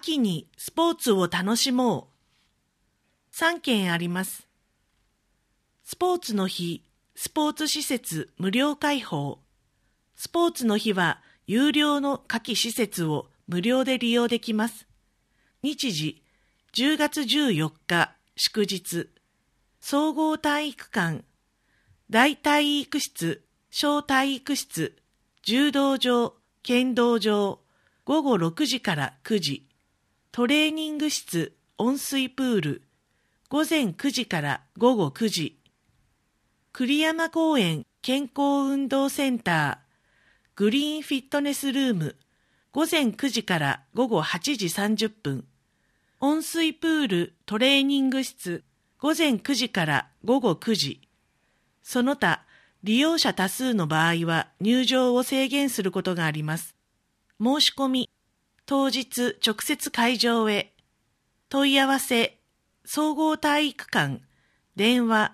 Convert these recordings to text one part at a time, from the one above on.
秋にスポーツを楽しもう。3件あります。スポーツの日、スポーツ施設無料開放。スポーツの日は有料の夏季施設を無料で利用できます。日時、10月14日、祝日。総合体育館、大体育室、小体育室、柔道場、剣道場、午後6時から9時。トレーニング室、温水プール、午前9時から午後9時。栗山公園健康運動センター、グリーンフィットネスルーム、午前9時から午後8時30分。温水プールトレーニング室、午前9時から午後9時。その他、利用者多数の場合は入場を制限することがあります。申し込み、当日直接会場へ。問い合わせ、総合体育館、電話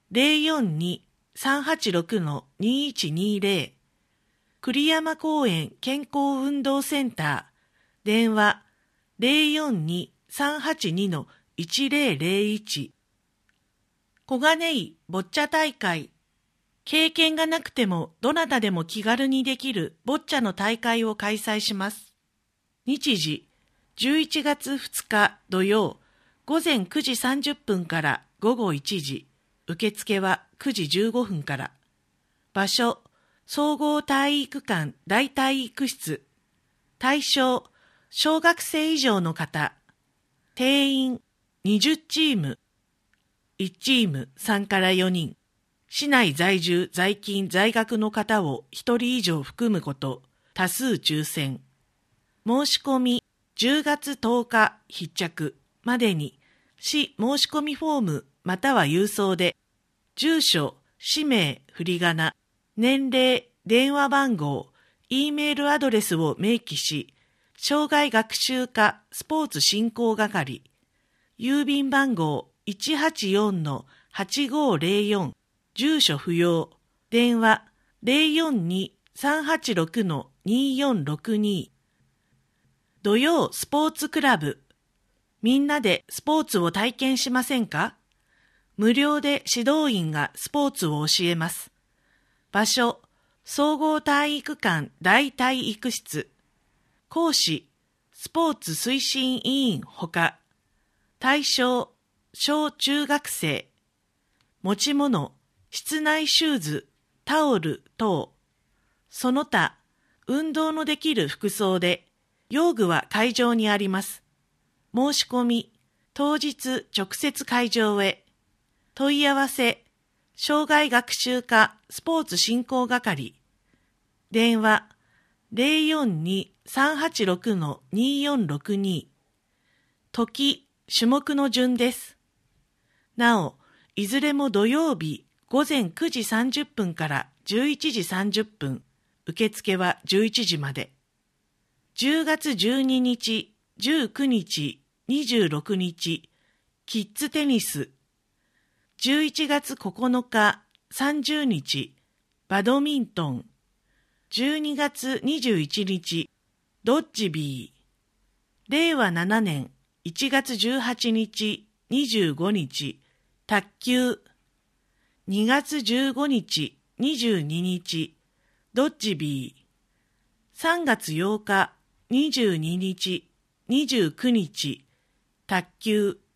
042-386-2120。栗山公園健康運動センター、電話 042-382-1001。小金井ボッチャ大会。経験がなくてもどなたでも気軽にできるボッチャの大会を開催します。日時、11月2日土曜、午前9時30分から午後1時。受付は9時15分から。場所、総合体育館大体育室。対象、小学生以上の方。定員、20チーム。1チーム3から4人。市内在住在勤在学の方を1人以上含むこと。多数抽選。申し込み10月10日必着までに市申し込みフォームまたは郵送で住所、氏名、振り仮名、年齢、電話番号、Eメールアドレスを明記し、障害学習課スポーツ振興係、郵便番号 184-8504、住所不要、電話 042-386-2462。土曜スポーツクラブ。みんなでスポーツを体験しませんか？無料で指導員がスポーツを教えます。場所、総合体育館大体育室。講師、スポーツ推進委員ほか。対象、小中学生。持ち物、室内シューズ、タオル等。その他、運動のできる服装で、用具は会場にあります。申し込み、当日直接会場へ。問い合わせ、障害学習課スポーツ振興係。電話、042-386-2462。時、種目の順です。なお、いずれも土曜日午前9時30分から11時30分。受付は11時まで。10月12日、19日、26日、キッズテニス。11月9日、30日、バドミントン。12月21日、ドッジビー。令和7年1月18日、25日、卓球。2月15日、22日、ドッジビー。3月8日、22日、29日、卓球。